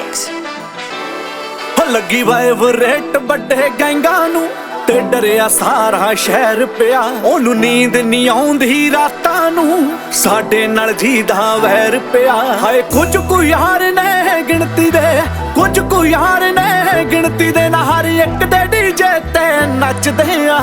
ਲੱਗੀ ਵਾਈਬਰੇਟ ਵੱਡੇ ਗੈਂਗਾਂ ਨੂੰ ਤੇ ਡਰਿਆ ਸਾਰਾ ਸ਼ਹਿਰ ਪਿਆ। ਉਹਨੂੰ ਨੀਂਦ ਨਹੀਂ ਆਉਂਦੀ ਰਾਤਾਂ ਨੂੰ, ਸਾਡੇ ਨਾਲ ਜੀਦਾ ਵੈਰ ਪਿਆ। ਹਾਏ ਕੁਝ ਕੁ ਯਾਰ ਨੇ ਗਿਣਤੀ ਦੇ, ਕੁਝ ਕੁ ਯਾਰ ਨੇ ਗਿਣਤੀ ਦੇ ਨਾ ਹਰ ਇੱਕ ਦੇ ਡੀਜੇ ਤੇ ਨੱਚਦੇ ਆ।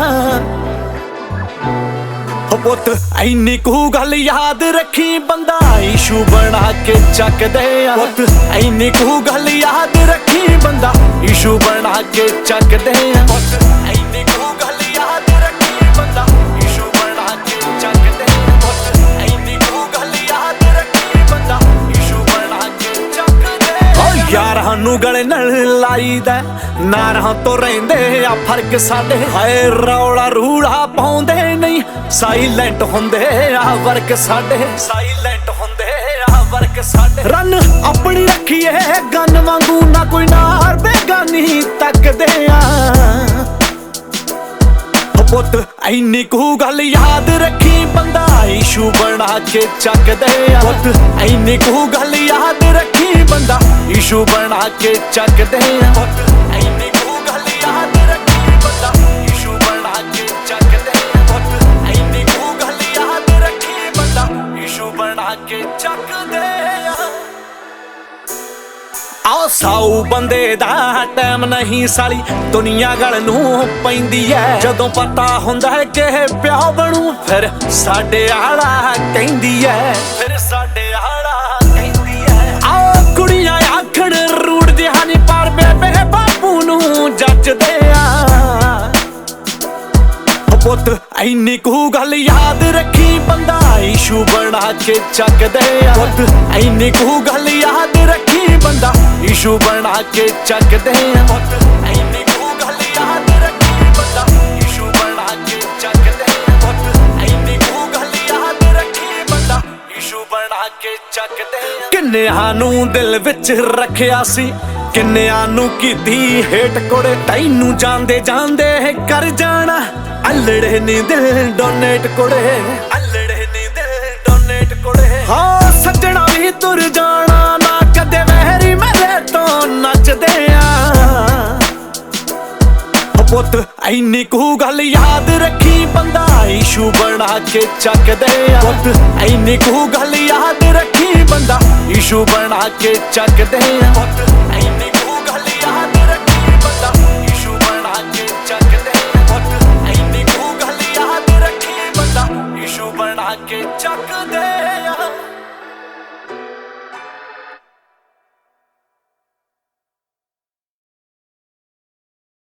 ਪੁੱਤ ਐਨੀ ਕੁ ਗੱਲ ਯਾਦ ਰੱਖੀ, ਬੰਦਾ ਇਸ਼ੂ ਬਣਾ ਕੇ ਚੱਕਦੇ ਆ। ਪੁੱਤ ਐਨੀ ਕੁ ਗੱਲ ਯਾਦ ਰੱਖੀ, ਬੰਦਾ ਇਸ਼ੂ ਬਣਾ ਕੇ ਚੱਕਦੇ ਆ। ਪੁੱਤ ਐਨੀ ਕੁ ਗੱਲ ਯਾਦ ਰੱਖੀ, ਬੰਦਾ ਇਸ਼ੂ ਬਣਾ ਕੇ ਚੱਕਦੇ ਆ। ਪੁੱਤ ਐਨੀ ਕੁ ਗੱਲ ਯਾਦ ਰੱਖੀ, ਬੰਦਾ ਇਸ਼ੂ ਬਣਾ ਕੇ ਚੱਕਦੇ ਆ। ਓ ਯਾਰਾਂ ਨੂੰ ਗਲੇ ਨਾਲ ਲਾਈਦਾ, ਨਾਰਾਂ ਤੋਂ ਰਹਿੰਦੇ ਆ ਫਰਕ ਸਾਡੇ। ਹਾਏ ਰੌਲਾ ਰੂੜਾ ਪਾਉਂਦੇ ਨਹੀਂ, ਸਾਈਲੈਂਟ ਹੁੰਦੇ ਆ ਵਰਕ ਸਾਡੇ। ਸਾਈਲੈਂਟ ਹੁੰਦੇ ਆ ਵਰਕ ਸਾਡੇ। ਰਨ ਆਪਣੀ ਰੱਖੀਏ ਗਨ ਵਾਂਗੂ, ਨਾ ਕੋਈ ਨਾਰ ਬੇਗਾਨੀ ਤੱਕਦੇ ਆ। ਪੁੱਤ ਐਨੀ ਕੁ ਗੱਲ ਯਾਦ ਰੱਖੀ, ਬੰਦਾ ਇਸ਼ੂ ਬਣਾ ਕੇ ਚੱਕਦੇ ਆ। ਪੁੱਤ ਐਨੀ ਕੁ ਗੱਲ ਯਾਦ ਰੱਖੀ, ਬੰਦਾ ਇਸ਼ੂ ਬਣਾ ਕੇ ਚੱਕਦੇ ਆ। ਪੁੱਤ ਐਨੀ ਕੁ ਗੱਲ ਯਾਦ ਰੱਖੀ, ਬੰਦਾ ਇਸ਼ੂ ਬਣਾ ਕੇ ਚੱਕਦੇ ਆ। ਪੁੱਤ ਐਨੀ ਕੁ ਗੱਲ ਯਾਦ ਰੱਖੀ, ਬੰਦਾ ਇਸ਼ੂ ਬਣਾ ਕੇ ਚੱਕਦੇ ਆ। ਆਓ ਸਾਊ ਬੰਦੇ ਦਾ ਟਾਈਮ ਨਹੀਂ ਸਾਲੀ, ਦੁਨੀਆ ਗਲ ਨੂੰ ਪੈਂਦੀ ਐ। ਜਦੋਂ ਪਤਾ ਹੁੰਦਾ ਹੈ ਕਿ ਪਿਓ ਬਣੂ, ਫਿਰ ਸਾਡੇ ਆਲਾ ਕਹਿੰਦੀ ਐ। ਫਿਰ ਸਾਡੇ ਆਲਾ ਕਹਿੰਦੀ ਐ। ਆਓ ਕੁੜੀਆਂ ਆਖਣ ਰੂੜ ਜਿਹਾ ਨੀ, ਪਰ ਬੇਬੇ ਬਾਪੂ ਨੂੰ ਜੱਜਦੇ ਆ। ਪੁੱਤ ਐਨੀ ਕੁ ਗੱਲ ਯਾਦ ਰੱਖੀ, ਬੰਦਾ ਇਸ਼ੂ ਬਣਾ ਕੇ ਚੱਕਦੇ ਆ। ਪੁੱਤ ਐਨੀ ਕੁ ਗੱਲ ਯਾਦ ਰੱਖੀ, ਬੰਦਾ ਇਸ਼ੂ ਬਣਾ ਕੇ ਚੱਕਦੇ ਆ। ਪੁੱਤ ਐਨੀ ਕੁ ਗੱਲ ਯਾਦ ਰੱਖੀ, ਬੰਦਾ ਇਸ਼ੂ ਬਣਾ ਕੇ ਚੱਕਦੇ ਆ। ਪੁੱਤ ਐਨੀ ਕੁ ਗੱਲ ਯਾਦ ਰੱਖੀ, ਬੰਦਾ ਇਸ਼ੂ ਬਣਾ ਕੇ ਚੱਕਦੇ ਆ। ਕਿੰਨਿਆਂ ਨੂੰ ਦਿਲ ਵਿੱਚ ਰੱਖਿਆ ਸੀ, ਕਿੰਨਿਆਂ ਨੂੰ ਕੀਤੀ ਹੇਟ ਕੁੜੇ। ਤੈਨੂੰ ਜਾਂਦੇ ਜਾਂਦੇ ਕਰ ਜਾਣਾ, ਅਲੜੇ ਨੀ ਦਿਲ ਡੋਨੇਟ ਕੁੜੇ। ਅਲੜੇ ਨੀ ਦਿਲ ਡੋਨੇਟ ਕੁੜੇ। ਹਾਂ ਸੱਜਣਾ ਵੀ ਤੁਰ ਜਾਣਾ, ਨਾ ਕਦੇ ਵਹਿਰੀ ਮੇਰੇ ਤੋਂ ਨੱਚਦੇ ਆ। ਪੁੱਤ ਐਨੀ ਕੁ ਗੱਲ ਯਾਦ ਰੱਖੀ, ਬੰਦਾ ਇਸ਼ੂ ਬਣਾ ਕੇ ਚੱਕਦੇ ਆ। ਪੁੱਤ ਐਨੀ ਕੁ ਗੱਲ ਯਾਦ ਰੱਖੀ, ਬੰਦਾ ਇਸ਼ੂ ਬਣਾ ਕੇ ਚੱਕਦੇ ਆ। ਪੁੱਤ ਐਨੀ ਕੁ ਗੱਲ ਯਾਦ ਰੱਖੀ, ਬੰਦਾ ਇਸ਼ੂ ਬਣਾ ਕੇ ਚੱਕਦੇ ਆ। ਪੁੱਤ ਐਨੀ ਕੁ ਗੱਲ ਯਾਦ ਰੱਖੀ, ਬੰਦਾ ਇਸ਼ੂ ਬਣਾ ਕੇ ਚੱਕਦੇ ਆ।